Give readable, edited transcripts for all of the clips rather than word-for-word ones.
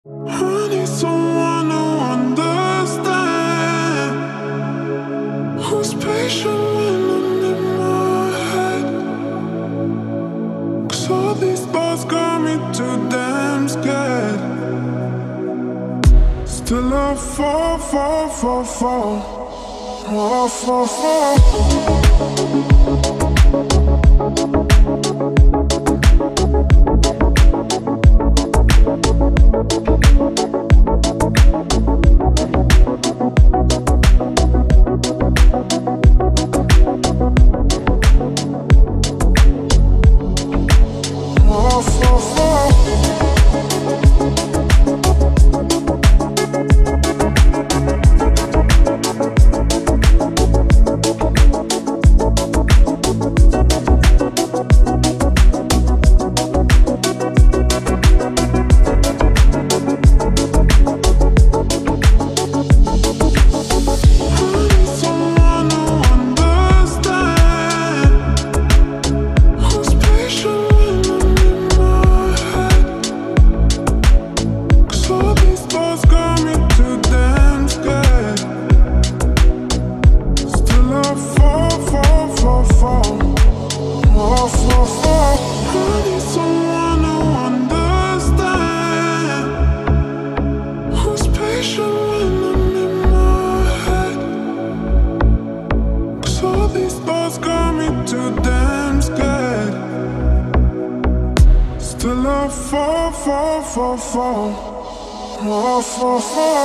I need someone who understands, who's patient when I'm in my head. 'Cause all these thoughts got me too damn scared. Still I fall, fall, fall, fall, fall, fall, fall. Still I fall, fall, fall, fall, fall, fall, fall.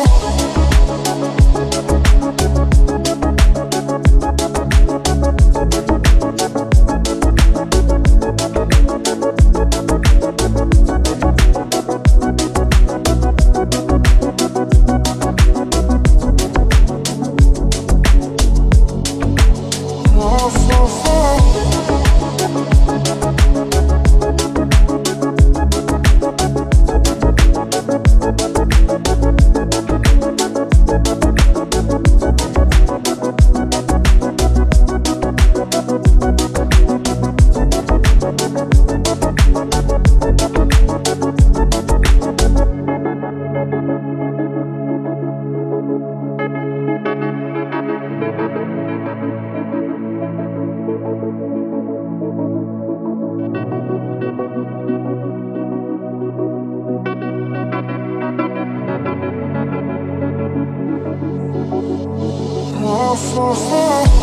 Fall, fall, fall.